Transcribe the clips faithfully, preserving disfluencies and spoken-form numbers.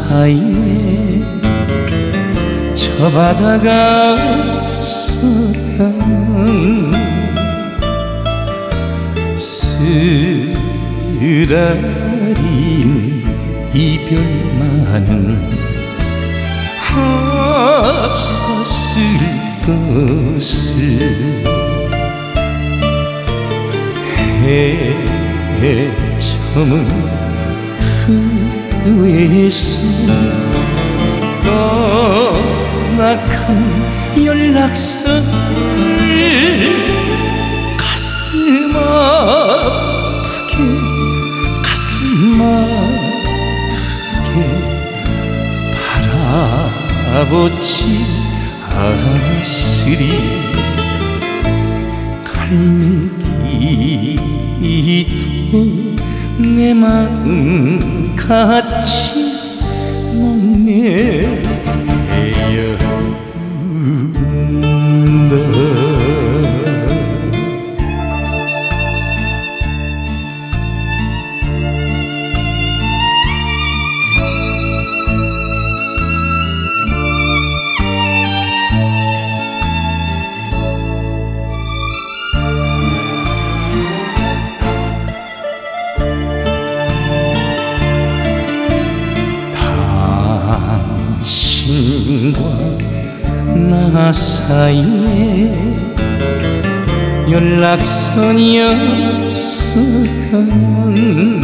사이에 저 바다가 없었다. 쓰라린 이별만은 없었을 것을 해저문 푸드에서 떠나가는 연락선을 가슴 아프게 가슴 아프게 바라보지 않으리. 갈매기도 내 마음 같이 목매여운다. 당신과 나 사이에 연락선이었었던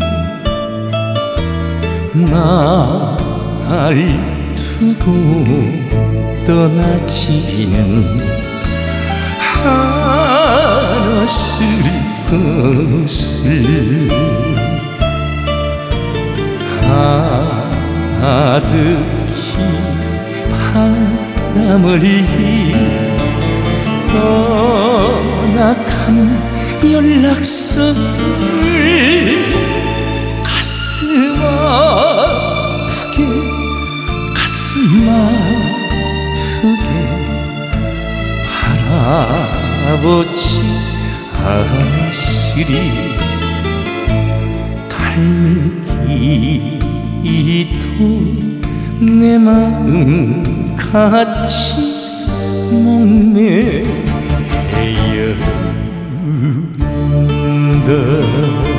날 두고 떠나지는 않았을 것을 아득히 바람을 떠나가는 연락선을 가슴 아프게 가슴 아프게 바라보지 않으리. 갈매기도 내 마음 같이 목매여운다.